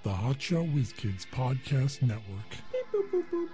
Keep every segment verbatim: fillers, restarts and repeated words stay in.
the Hotshot Whiz Kids Podcast Network. Beep, boop, boop, boop.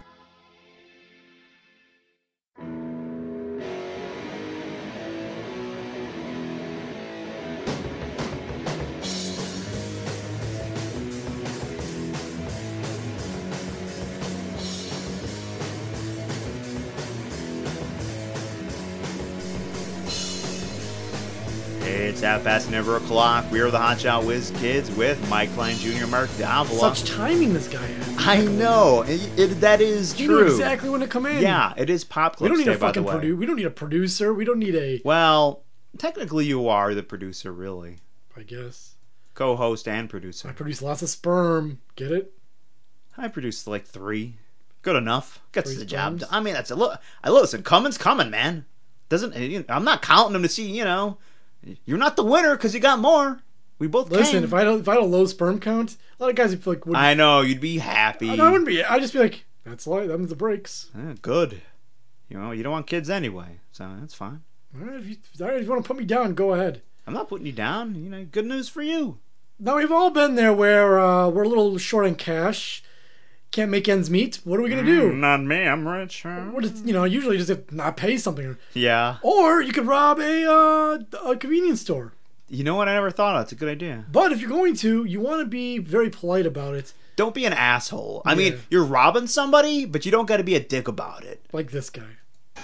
It's half past never o'clock. We are the Hotshot Whiz Kids with Mike Klein Junior, Mark Davila. Such timing this guy has. I know. It, it, that is He true. knew exactly when to come in. Yeah, it is Pop We Clips don't need Day, a by the fucking way. producer. We don't need a producer. We don't need a... Well, technically you are the producer, really. I guess. Co-host and producer. I produce lots of sperm. Get it? I produced like three. Good enough. Gets Three the job sperms? done. I mean, that's a look. I listen. Coming's coming, man. Doesn't you know, I'm not counting them to see. You know, you're not the winner because you got more. We both Listen, came. if I don't, if I had a low sperm count, a lot of guys would feel like... Wouldn't, I know you'd be happy. I, I wouldn't be. I'd just be like, that's light. Them's the breaks. Eh, good. You know, you don't want kids anyway, so that's fine. All right, if you, all right, if you want to put me down, go ahead. I'm not putting you down. You know, good news for you. Now, we've all been there where uh, we're a little short on cash, can't make ends meet. What are we going to do? Mm, not me. I'm rich. Huh? We're just, you know, usually just not pay something. Yeah. Or you could rob a, uh, a convenience store. You know what? I never thought of. It's a good idea. But if you're going to, you want to be very polite about it. Don't be an asshole. I Yeah. mean, you're robbing somebody, but you don't got to be a dick about it. Like this guy.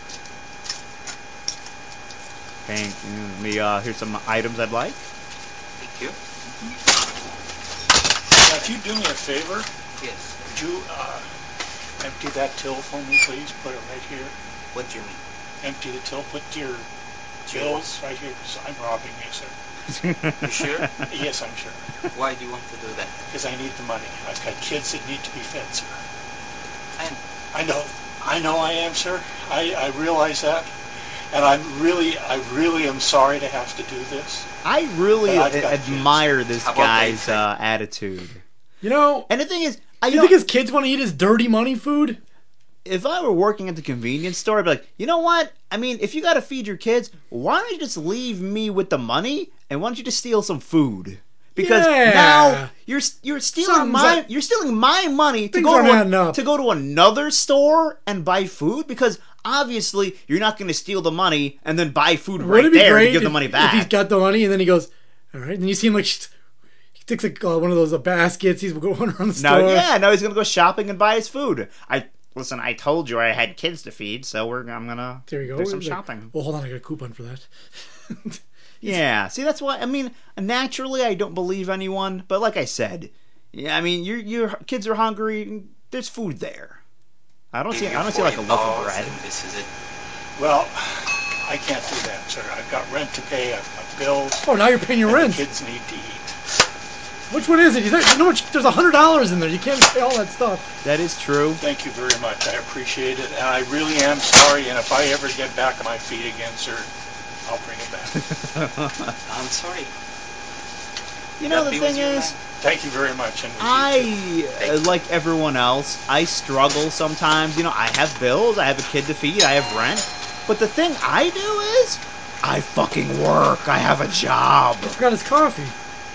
Thank you. Let me, uh, here's some items I'd like. Thank you. Now, if you do me a favor, Yes. would you uh, empty that till for me, please? Put it right here. What do you mean? Empty the till. Put your bills right here. 'Cause I'm robbing you, sir. You sure? Yes, I'm sure. Why do you want to do that? Because I need the money. I've got kids that need to be fed, sir. And I know. I know I am, sir. I, I realize that. And I'm really, I really am sorry to have to do this. I really But I've got admire this How about guy's they- uh, attitude. You know, And the thing is, I you know, think his kids want to eat his dirty money food? if I were working at the convenience store, I'd be like, you know what? I mean, if you got to feed your kids, why don't you just leave me with the money and why don't you just steal some food? Because Yeah. now you're you're stealing Something's my up. you're stealing my money to Things go aren't to adding a, up. to go to another store and buy food because obviously you're not going to steal the money and then buy food right Wouldn't it be there great to give the if- money if he's back. got the money and then he goes, all right, and you see him like, he takes like uh, one of those uh, baskets, he's going around the Now, store. yeah, now he's gonna go shopping and buy his food. I listen. I told you I had kids to feed, so we're I'm gonna There you go. do some Like, shopping. Well, hold on, I got a coupon for that. Yeah, see, that's why. I mean, naturally, I don't believe anyone, but like I said, yeah, I mean, your your kids are hungry. There's food there. I don't see. I don't see like a loaf of bread. And this is it. Well, I can't do that, sir. I've got rent to pay. I've got bills. Oh, now you're paying your and rent. the kids need to eat. Which one is it? You know, you know what? There's a hundred dollars in there. You can't pay all that stuff. That is true. Thank you very much. I appreciate it. And I really am sorry. And if I ever get back on my feet again, sir, I'll bring it back. I'm sorry. You know, That the be with thing you, is, man. Thank you very much. And with you, too. I, uh, like everyone else, I struggle sometimes. You know, I have bills, I have a kid to feed, I have rent. But the thing I do is, I fucking work. I have a job. I forgot his coffee.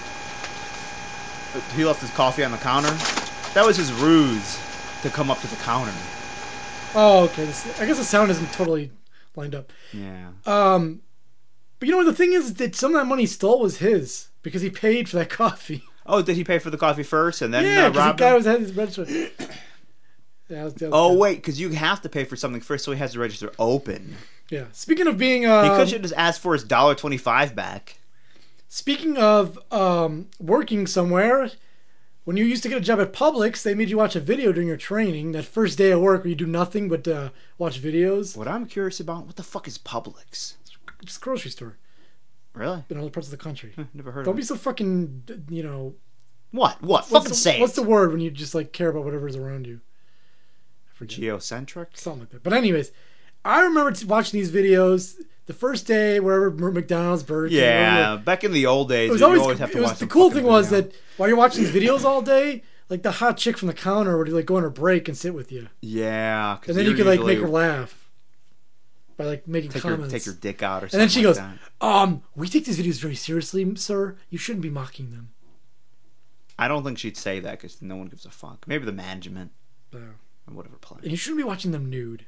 He left his coffee on the counter. That was his ruse to come up to the counter. Oh, okay. This, I guess the sound isn't totally lined up. Yeah. Um, but you know what? The thing is that some of that money he stole was his because he paid for that coffee. Oh, did he pay for the coffee first and then yeah, uh, because the rob guy him? was at his register. Yeah, that was- that was Oh, good. wait, because you have to pay for something first, so he has to register open. Yeah. Speaking of being, uh, He could have just asked for his one dollar twenty-five back. speaking of um, working somewhere, when you used to get a job at Publix, they made you watch a video during your training. That first day of work where you do nothing but uh, watch videos. What I'm curious about, what the fuck is Publix? Just a grocery store Really? in other parts of the country. Huh, Never heard Don't of be it. so fucking, you know. What? What? What's Fucking the, say What's it. the word when you just like care about whatever's around you? I forget. Geocentric? Something like that. But anyways, I remember t- watching these videos the first day wherever McDonald's, Burger King. Yeah, wherever. back in the old days, It was you always, always have to it was watch the some cool fucking thing was video. that while you're watching these videos all day, like the hot chick from the counter would like go on her break and sit with you, Yeah, 'cause and then you you're could like make usually- her laugh by like making Take your, comments. take your dick out or and something then she like goes, that. "Um, we take these videos very seriously, sir. You shouldn't be mocking them." I don't think she'd say that because no one gives a fuck. Maybe the management Yeah. or whatever place. And you shouldn't be watching them nude.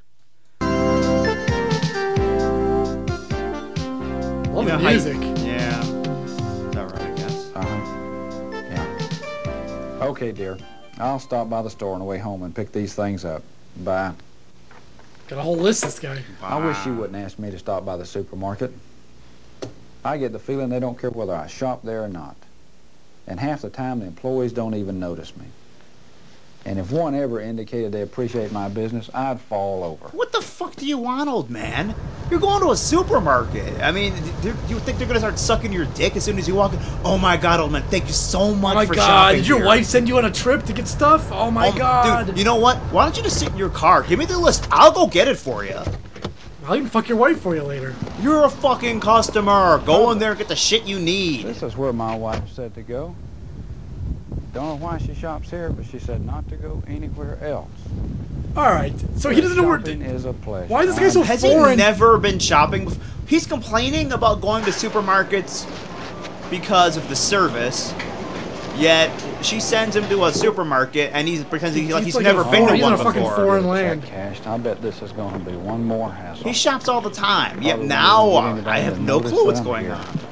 Love You know the how you- music. Yeah. It's alright, I guess. Uh-huh. Yeah. Okay, dear. I'll stop by the store on the way home and pick these things up. Bye. Got a whole list, this guy. I wish you wouldn't ask me to stop by the supermarket. I get the feeling they don't care whether I shop there or not. And half the time, the employees don't even notice me. And if one ever indicated they appreciate my business, I'd fall over. What the fuck do you want, old man? You're going to a supermarket. I mean, do you think they're going to start sucking your dick as soon as you walk in? Oh my god, old man, thank you so much Oh my for god, shopping did your here. wife send you on a trip to get stuff? Oh my Oh, god. Dude, you know what? Why don't you just sit in your car? Give me the list. I'll go get it for you. I'll even fuck your wife for you later. You're a fucking customer. Go in there and get the shit you need. This is where my wife said to go. Don't know why she shops here, but she said not to go anywhere else. Alright, so he doesn't know where... Shopping is a pleasure. Why is this guy so Has foreign? he never been shopping? bef- He's complaining about going to supermarkets because of the service. Yet she sends him to a supermarket, and he's pretending like he's like never a been foreign- to he's in one a fucking before. foreign Check land. cashed. I bet this is going to be one more hassle. He shops all the time. Yet Other than now getting uh, it I on have the no notice clue what's that I'm going here. on.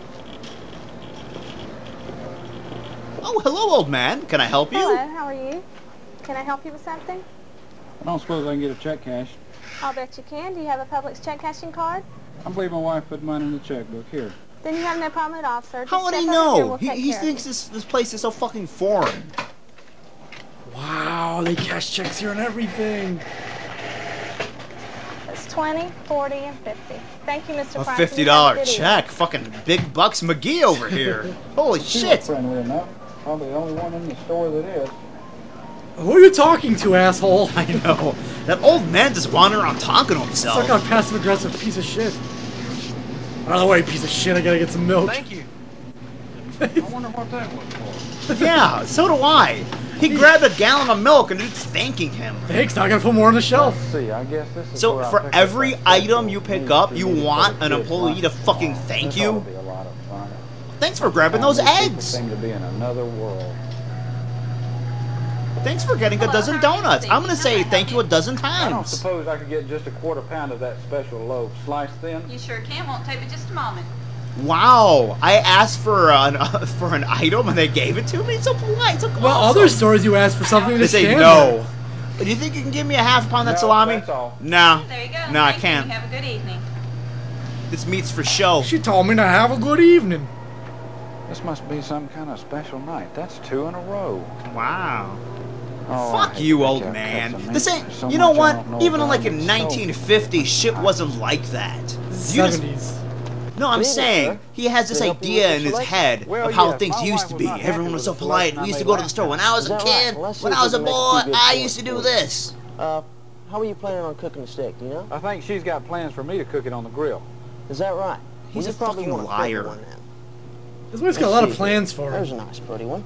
Oh, hello, old man. Can I help you? Hello, how are you? Can I help you with something? I don't suppose I can get a check cashed. I'll bet you can. Do you have a Publix check cashing card? I believe my wife put mine in the checkbook. Here. Then you have no problem at all, sir. Just How would he step over here, know? we'll He, take he care of thinks you. this this place is so fucking foreign. Wow, they cash checks here and everything. It's twenty, forty, and fifty. Thank you, Mister A Franklin. fifty You have dollar a good evening. check. Fucking big bucks McGee over here. Holy She's shit. friendly enough. Probably the only one in the store that is. Who are you talking to, asshole? I know. That old man just wandering around talking to Suck himself. on passive aggressive piece of shit. Out of the way, piece of shit. I gotta get some milk. Thank you. I wonder what that was for. Yeah, so do I. He grabbed a gallon of milk and it's thanking him. Thanks, now I gotta put more on the shelf. Let's see, I guess this is So where I for pick up every that item special you pick needs up, to you meet for want the an kids' employee lunch. to fucking thank This you? ought to be a lot of fun. Thanks for grabbing those These people eggs. seem to be in another world. Thanks for getting a dozen donuts. I'm gonna say thank you a dozen I don't times. suppose I could get just a quarter pound of that special loaf, sliced thin. You sure can. Won't take but just a moment. Wow, I asked for an uh, for an item and they gave it to me. It's so polite. So Well, awesome. other stores you ask for something They to say stand no. Do you think you can give me a half pound of that No, salami? that's all. No. There you go. No, I Thank can't. You. Have a good evening. This meat's for show. there. She told me to have a good evening. This must be some kind of special night. That's two in a row. Wow. Oh, I Fuck hate you, to old pick out man. cuts of This meat. ain't. There's so You know much I what? don't know Even in about like it. in So- nineteen fifty, shit wasn't like that. You just- seventies. no, I'm Good evening, saying sir. he has this Can I help you idea with in your his selection? head Well, of how yes, things my used wife to was be. not happy Everyone with was so the polite. selection We I used to made go to the last store when time. I was Is a that kid. right? Well, let's see When if I we was a can make a boy, few good I points used to do for you. this. Uh, how are you planning on cooking the steak, do you know? I think she's got plans for me to cook it on the grill. Is that right? He's well, a you probably fucking want a liar. thicker one then. This one's got a Let's lot of see. plans for There's her. a nice pretty one.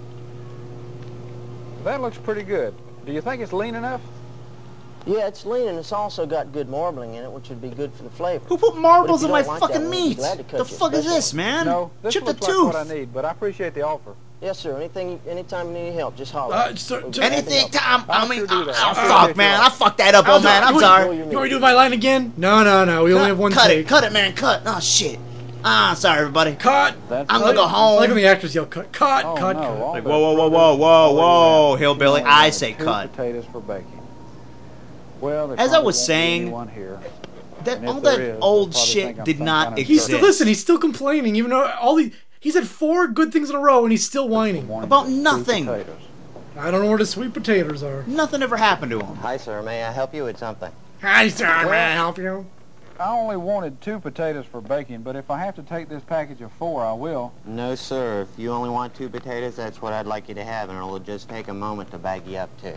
That looks pretty good. Do you think it's lean enough? Yeah, it's lean and it's also got good marbling in it, which would be good for the flavor. Who put marbles But in if you my don't like that fucking one, I'd be meat? glad to cut The you a fuck is special this, man? No, this Chip the looks like tooth. what I need, but I appreciate the offer. Yes, sir. Anything, anytime you need help, just holler. Uh, just- We'll be just- happy to Anything, help you. Tom. I I'll mean, sure do that. oh, I'll sure fuck, do man. that. I fucked that up, old man. I'm You- sorry. You want me to do my line again? No, no, no. We only have one Cut take. it, cut it, man, cut. Oh shit. Ah, sorry, everybody. Cut. That's I'm gonna go I home. like when the actors yell cut, cut, Oh, cut, no, cut. all Like, that whoa, whoa, whoa, produce whoa, is whoa, already whoa, wrapped. hillbilly. Only I wanted say two cut. potatoes for baking. Well, there As I probably was won't be saying, anyone here. That And if all there that is, they'll old probably shit think I'm did some not kind of He's exist. still listen. He's still complaining, even though all the he's had four good things in a row, and he's still whining. One About with two nothing. potatoes. I don't know where the sweet potatoes are. Nothing ever happened to him. Hi, sir. May I help you with something? Hi, sir. May I help you? I only wanted two potatoes for baking, but if I have to take this package of four, I will. No, sir. If you only want two potatoes, that's what I'd like you to have, and it'll just take a moment to bag you up, too.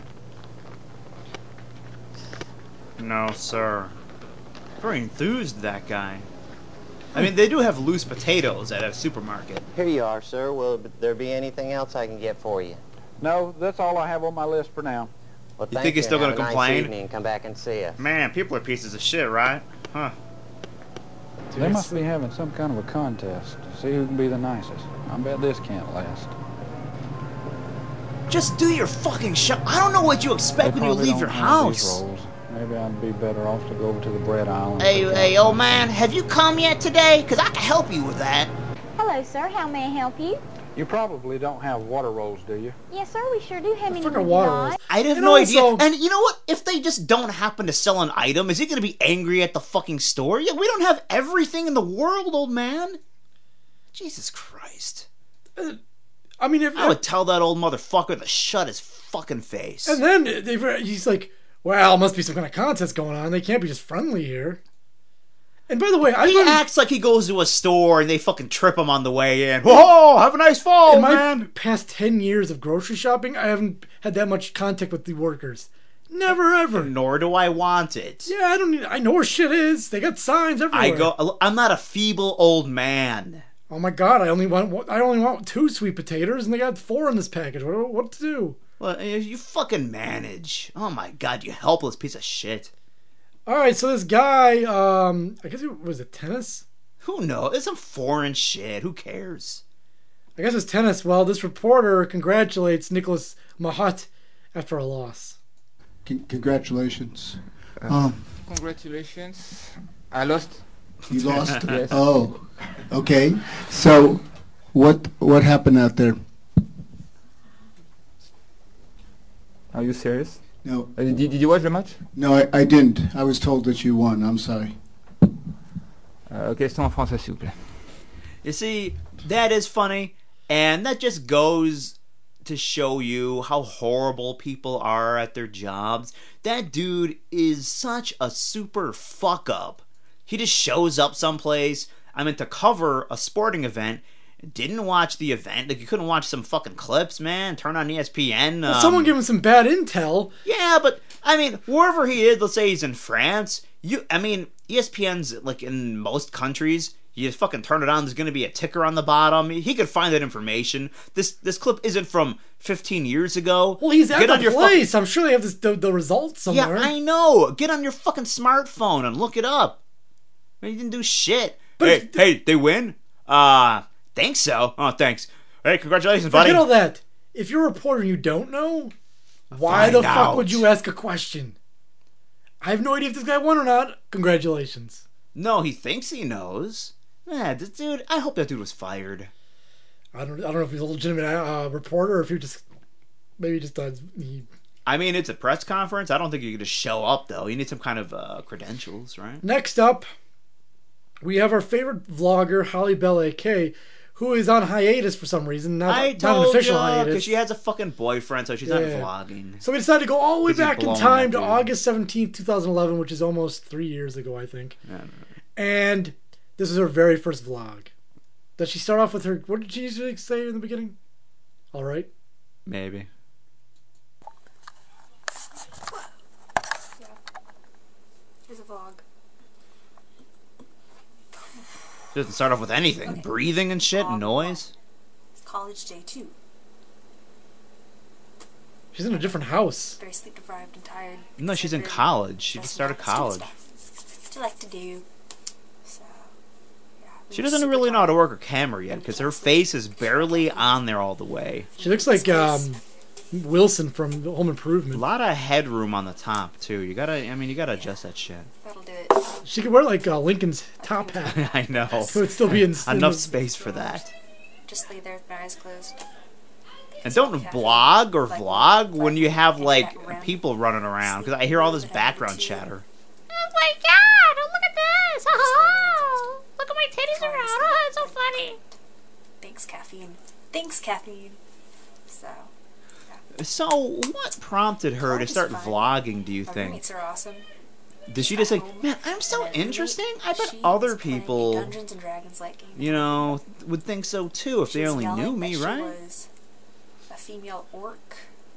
No, sir. Very enthused, that guy. I mean, they do have loose potatoes at a supermarket. Here you are, sir. Will there be anything else I can get for you? No, that's all I have on my list for now. Well, You thank think he's still and gonna have a complain? Nice evening and come back and see us. Man, people are pieces of shit, right? Huh. They must be having some kind of a contest to see who can be the nicest. I bet this can't last. Just do your fucking shop. I don't know what you expect They when you probably leave your don't have these house. rolls. Maybe I'd be better off to go over to the bread aisle. and Hey, pick hey, out old man, have you come yet today? Because I can help you with that. Hello, sir. How may I help you? You probably don't have water rolls, do you? Yes, sir. We sure do. How many fucking would you water like? rolls. I have And no also- idea. And you know what? If they just don't happen to sell an item, is he going to be angry at the fucking store? Yeah, we don't have everything in the world, old man. Jesus Christ. I mean, if I would tell that old motherfucker to shut his fucking face. and then they, he's like, "Well, must be some kind of contest going on. They can't be just friendly here." And by the way, I He learned acts like he goes to a store and they fucking trip him on the way in. Whoa, have a nice fall, in my man. past ten years of grocery shopping, I haven't had that much contact with the workers. Never ever. Nor do I want it. Yeah, I don't need. I know where shit is. They got signs everywhere. I go. I'm not a feeble old man. Oh my god! I only want. I only want two sweet potatoes, and they got four in this package. What? What to do? Well, you fucking manage. Oh my god, you helpless piece of shit. All right, so this guy, um, I guess it was it tennis. Who knows? It's some foreign shit. Who cares? I guess it's tennis. Well, this reporter congratulates Nicholas Mahut after a loss. Con- congratulations. Um, Congratulations. I lost. you lost. Yes. Oh, okay. So, what what happened out there? Are you serious? No. Uh, did, did you watch the match? No, I, I didn't. I was told that you won. I'm sorry. Euh, question en français, s'il vous plaît. You see, that is funny, and that just goes to show you how horrible people are at their jobs. That dude is such a super fuck up. He just shows up someplace, I mean, to cover a sporting event, didn't watch the event. Like, you couldn't watch some fucking clips, man. Turn on E S P N. Well, um, someone gave him some bad intel. Yeah, but I mean, wherever he is, let's say he's in France. You, I mean, E S P N's like in most countries. You just fucking turn it on. There's gonna be a ticker on the bottom. He could find that information. This this clip isn't from fifteen years ago. Well, he's at Get the on your place. I'm sure they have this, the, the results fucking, somewhere. yeah, I know. Get on your fucking smartphone and look it up. He didn't do shit. But hey, if- hey, they win? Uh, think so. Oh, thanks. Hey, congratulations, buddy. Forget all that. If you're a reporter and you don't know, why Find the fuck out. would you ask a question? I have no idea if this guy won or not. Congratulations. No, he thinks he knows. Yeah, this dude. I hope that dude was fired. I don't. I don't know if he's a legitimate uh, reporter or if he just maybe just uh, he. I mean, it's a press conference. I don't think you can just show up, though. You need some kind of uh, credentials, right? Next up, we have our favorite vlogger Holly Bell A K, who is on hiatus for some reason. Not, I not an told official you, hiatus. because she has a fucking boyfriend, so she's Yeah. not vlogging. So we decided to go all the way Because he's back in blowing time that to dude. August seventeenth, twenty eleven, which is almost three years ago, I think. I don't know. And this is her very first vlog. Does she start off with her... What did she usually say in the beginning? All right. Maybe. Here's a vlog. She doesn't start off with anything. Okay. Breathing and shit, Vlog, noise. It's college day two. She's in a different house. Very sleep deprived and tired. No, she's in Very college. She just stressed started about college. student stuff. What do you like to do? So, yeah. we She were doesn't super really know how to tired. work her camera yet, because her face is barely on there all the way. She looks like um, Wilson from Home A Improvement. lot of headroom on the top, too. You gotta, I mean, you gotta adjust that shit. That'll do it. She could wear like uh, Lincoln's top hat. I know. It would still be in Enough in- space for that. Just lay there with my eyes closed. And don't blog or vlog when you have, like, people running around, because I hear all this background chatter. Oh my god, oh, look at this. Oh, look at my titties around. Oh, it's so funny. Thanks, caffeine. Thanks, caffeine. So, So, what prompted her to Vlogging's start fun. vlogging, do you my think? roommates are awesome. Did she just like, man, I'm so And then interesting? roommate, I bet she other was playing a people, Dungeons and Dragons like game. you know, would think so too if She they was only yelling knew that me, she right? was a female orc.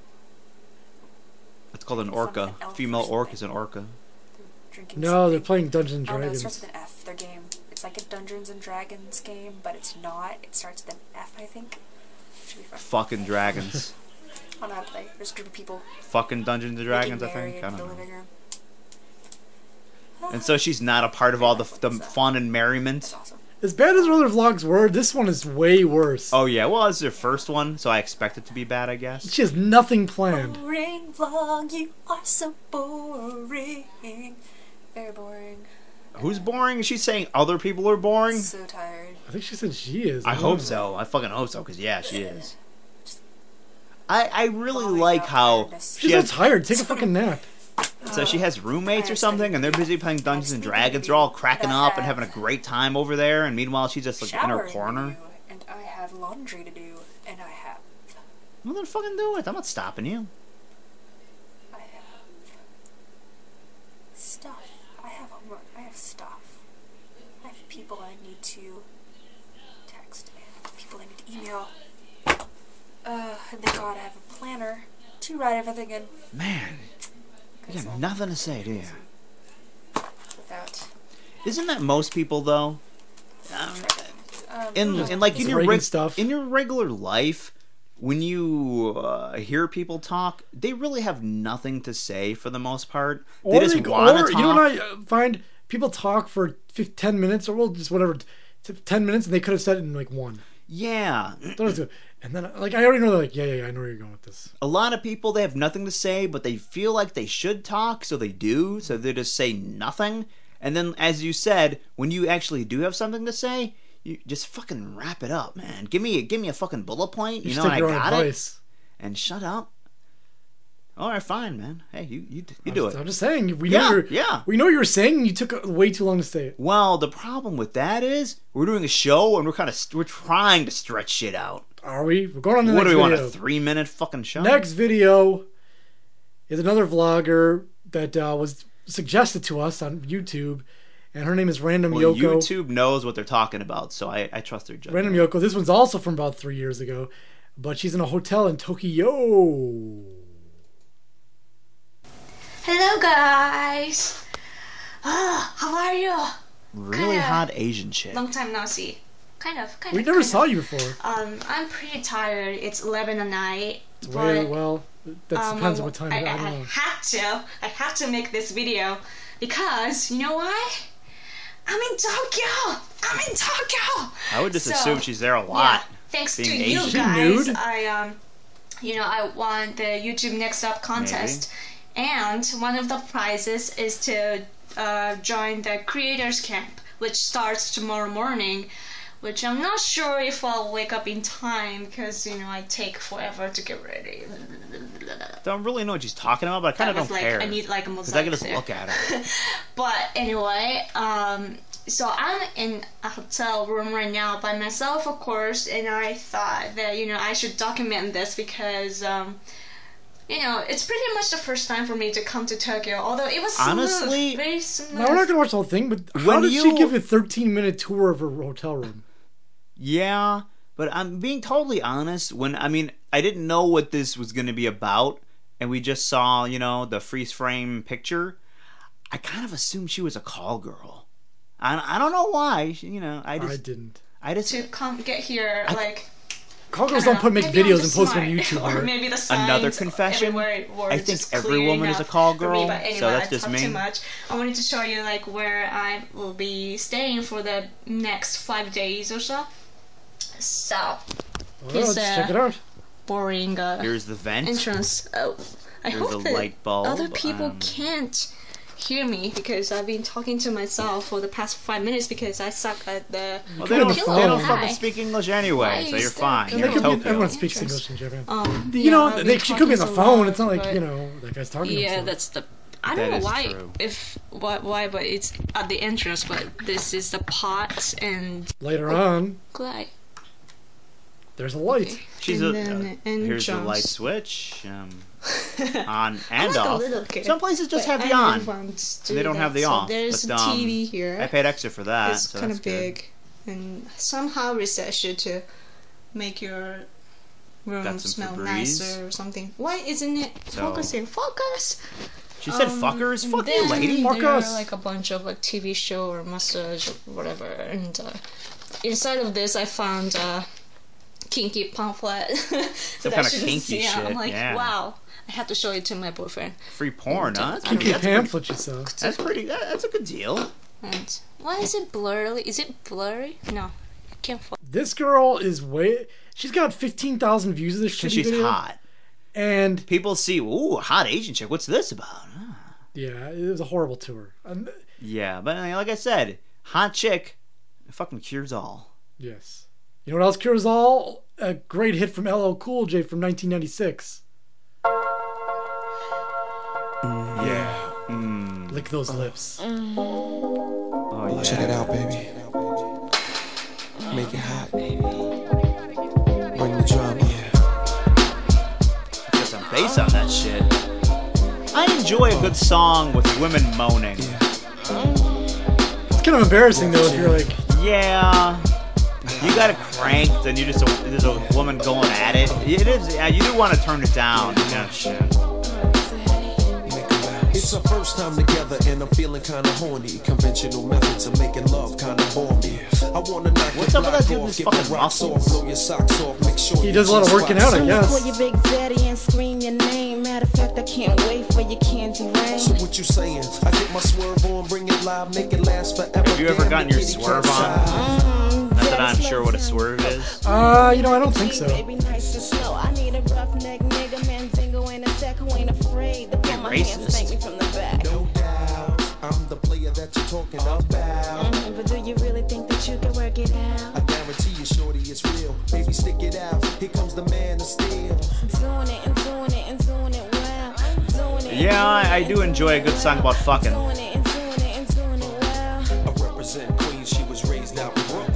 It's called an From orca. an elf Female or orc something. is an orca. Drinking No, they're something. playing Dungeons and Oh no, it Dragons. starts with an F. Their game. It's like a Dungeons and Dragons game, but it's not. It starts with an F, I think. Should be fun. Fucking dragons. I don't know how to play. There's a group of people. Fucking Dungeons and Dragons, I getting married think. I in don't the know. living room. And so she's not a part of all the, the fun and merriment. That's awesome. As bad as her other vlogs were, this one is way worse. Oh yeah, well it's their first one, so I expect it to be bad, I guess. She has nothing planned. Boring vlog, you are so boring. Very boring. Who's boring? Is she saying other people are boring? So tired. I think she said she is. I don't hope know. so. I fucking hope so, because yeah, she is. I I really like how She's she so has, tired. Take a fucking nap. so she has roommates or something, and they're busy playing Dungeons and Dragons. They're all cracking up and having a great time over there, and meanwhile she's just like in her Showering corner. to do, and I have laundry to do, and I have. Well then fucking do it. I'm not stopping you. I have stuff. I have homework. I have stuff. I have people I need to text and people I need to email. Uh, and thank God I have a planner to write everything in. Man, you got nothing to say, do you? Without. Isn't that most people though? Um, Um, in no. in like in It's your Reagan reg- stuff. in your regular life, when you uh, hear people talk, they really have nothing to say for the most part. They Or, just you, want or to you know talk. what I uh, find? People talk for fif- ten minutes or well, just whatever, t- ten minutes, and they could have said it in like one. Yeah, That was good. And then, like, I already know, they're like, yeah, yeah, yeah, I know where you're going with this. a lot of people, they have nothing to say, but they feel like they should talk, so they do. So they just say nothing. And then, as you said, when you actually do have something to say, you just fucking wrap it up, man. Give me, give me a fucking bullet point. You, You know, should and take I your own got advice. it. And shut up. All right, fine, man. Hey, you, you, you I'm do just, it. I'm just saying, we Yeah, know you're, yeah. we know what you were saying, and you took way too long to say it. Well, the problem with that is we're doing a show and we're kind of we're trying to stretch shit out. Are we? We're going on to the What do next we want, video. a three minute fucking show? Next video is another vlogger that uh, was suggested to us on YouTube, and her name is Random Well, Yoko. YouTube knows what they're talking about, so I, I trust their judgment. Random Yoko. This one's also from about three years ago, but she's in a hotel in Tokyo. Hello guys! Ah, how are you? Really Kinda hot Asian chick. Long time no see. Kind of, kind We of. never kind saw of. you before. Um, I'm pretty tired. It's eleven at night. It's but, way, well, that um, depends on what time. I, I, I, don't I know. had to. I had to make this video because you know why? I'm in Tokyo. I'm in Tokyo. I would just So, assume she's there a lot. Yeah, thanks to being you Asian. guys, nude? I um, you know, I won the YouTube Next Up contest, and one of the prizes is to uh, join the Creators Camp, which starts tomorrow morning. Which I'm not sure if I'll wake up in time because you know I take forever to get ready. Don't really know what she's talking about, but I kind of was don't like, care. I need like a Because I mosaic can just there. look at her. But anyway, um, so I'm in a hotel room right now by myself, of course, and I thought that you know I should document this because um, you know it's pretty much the first time for me to come to Tokyo. Although it was smooth, Honestly, very smooth. Now we're not gonna watch the whole thing, but how When did you- she give a thirteen minute tour of her hotel room? Yeah, but I'm being totally honest. When I mean, I didn't know what this was going to be about, and we just saw, you know, the freeze frame picture. I kind of assumed she was a call girl. I, I don't know why. You know, I just I didn't. I just to come get here, like. Call girls I don't know, put make maybe I'm videos and just post them on smart. YouTube. Or right? maybe the signs Another confession. everywhere were I think just every clear woman is a enough call for me, girl, but anyway, so that's I just talked me. too much. I wanted to show you like where I will be staying for the next five days or so. So Well, here's let's a check it out. boring uh, Here's the vent. entrance. Oh, I Here's hope a that light bulb, other people um, can't hear me because I've been talking to myself for the past five minutes because I suck at the. Well, they don't, they phone. don't Hi. fucking speak English anyway, Why so is you're there fine. people- You're They in could be, Tokyo. everyone speaks Entrance. English in Japan. Um, you yeah, know, I've they, been she could be on the talking so phone. loud, It's not like but- you know that guy's talking. to Yeah, himself. that's the. I That don't know is why, true. if why, why, but it's at the entrance. But this is the pot and Later on, glide. there's a light. Okay. She's and a. then Uh, here's the entrance. light switch. Um, on I'm and like a off. little kid, Some places just but have the I on. really want to do They don't that. have the so off. There's but, a um, T V here. I paid extra for that. It's so kind that's of good. big, and somehow reset you to make your room Got some smell Febreze. nicer or something. Why isn't it So- focusing? Focus. She said Um, fuckers. and Fuck you, then lady. Fuck there us. are like a bunch of like T V show or massage or whatever, and uh, inside of this I found a kinky pamphlet that I kind of shouldn't kinky see. I'm shit, like, yeah. wow, I had to show it to my boyfriend. Free porn, huh? That's, Kinky that's, a good, pamphlet, you saw. that's pretty. That, that's a good deal. And why is it blurry? Is it blurry? No, I can't. Find. This girl is way. She's got fifteen thousand views of this shit. She's video. hot. And people see, ooh, hot Asian chick. What's this about? Huh. Yeah, it was a horrible tour. Um, yeah, but like I said, hot chick, it fucking cures all. Yes. You know what else cures all? A great hit from L L Cool J from nineteen ninety-six. Mm, yeah. Mm. Lick those lips. Mm. Oh, yeah. Check it out, baby. Make it hot. Bring the drama. Get some bass on that shit. I enjoy a good song with women moaning. It's kind of embarrassing though if you're like, yeah, you got it cranked and you just a, there's a woman going at it. It is. Yeah, you do want to turn it down. Yeah, shit. It's our first time together and I'm feeling kinda horny. Conventional methods of making love kinda bore me. I wanna knock What's up with that dude with his fucking muscles? blow your socks off, make sure he does a lot of working out, I guess. Call your big daddy and scream your name. Matter of fact, I can't wait for your candy rain. So what you saying? I get my swerve on, bring it live, make it last forever. Have you ever gotten your swerve on? Mm, Not that I'm sure what a swerve is. Uh, you know, I don't think so. Baby, nice and slow. I need a roughneck nigga, man, Zingo in a sec who ain't afraid to put my hands, spank me from the back. No doubt, I'm the player that you're talking about. Mm, but do you really think that you can work it out? I guarantee you, shorty, it's real. Baby, stick it out. Here comes the man of steel. Doing it and doing it and doing it well. Doing it. Yeah, I, I do enjoy a good song about fucking. Doing it and doing it and doing it well. I represent Queens. She was raised out in Brooklyn.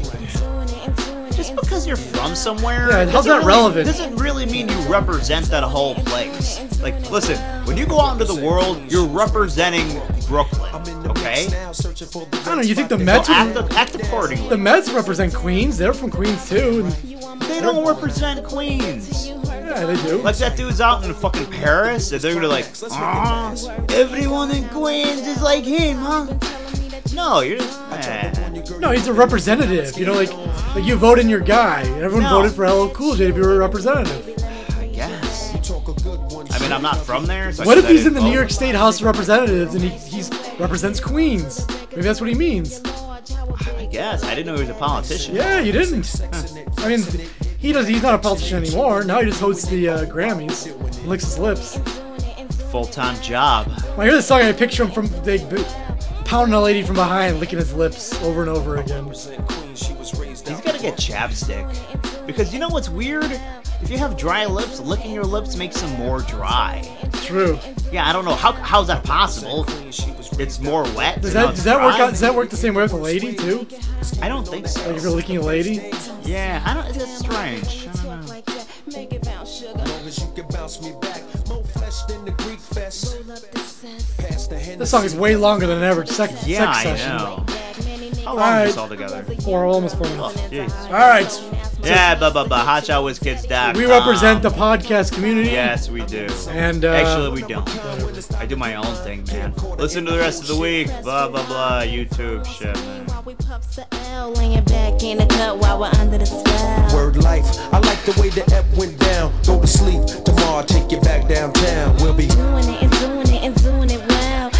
Just because you're from somewhere, yeah, how's that really, relevant? Doesn't really mean you represent that whole place. Like, listen, when you go out into the world, you're representing Brooklyn. Okay? I don't know. You think the Mets? So act, act accordingly. The Mets represent Queens. They're from Queens too. And they don't represent Queens. Yeah, they do. Like that dude's out in fucking Paris, and they're gonna like, ah, everyone in Queens is like him, huh? No, you're just. Eh. No, he's a representative. You know, like like you vote in your guy. Everyone No. voted for L L Cool J to be a representative. I guess. I mean, I'm not from there. So What I if he's in the vote. New York State House of Representatives and he he's represents Queens? Maybe that's what he means. I guess. I didn't know he was a politician. Yeah, you didn't. I mean, he does. He's not a politician anymore. Now he just hosts the uh, Grammys, licks his lips. Full-time job. When I hear this song, I picture him from they pounding a lady from behind, licking his lips over and over again. He's got to get chapstick. Because you know what's weird? If you have dry lips, licking your lips makes them more dry. True. Yeah, I don't know. How how's that possible? It's more wet. Does now that it's does that work dry? out? Does that work the same way with a lady too? I don't think so. Like if you're licking a lady? Yeah, I don't. That's strange. I don't know. This song is way longer than an average sex, Yeah, sex I session. know. How long All is this right. all together? Four, almost four minutes. Oh, jeez. All right. Yeah, blah blah blah. hotshotwizkids dot com. We represent the podcast community. Yes, we do. And uh, actually, we don't. I do my own thing, man. Listen to the rest of the week. Blah blah blah. YouTube shit, man. Laying back in the cut while we're under the spell. Word life, I like the way the F went down. Go to sleep, tomorrow I'll take you back downtown. We'll be doing it and doing it and doing it well.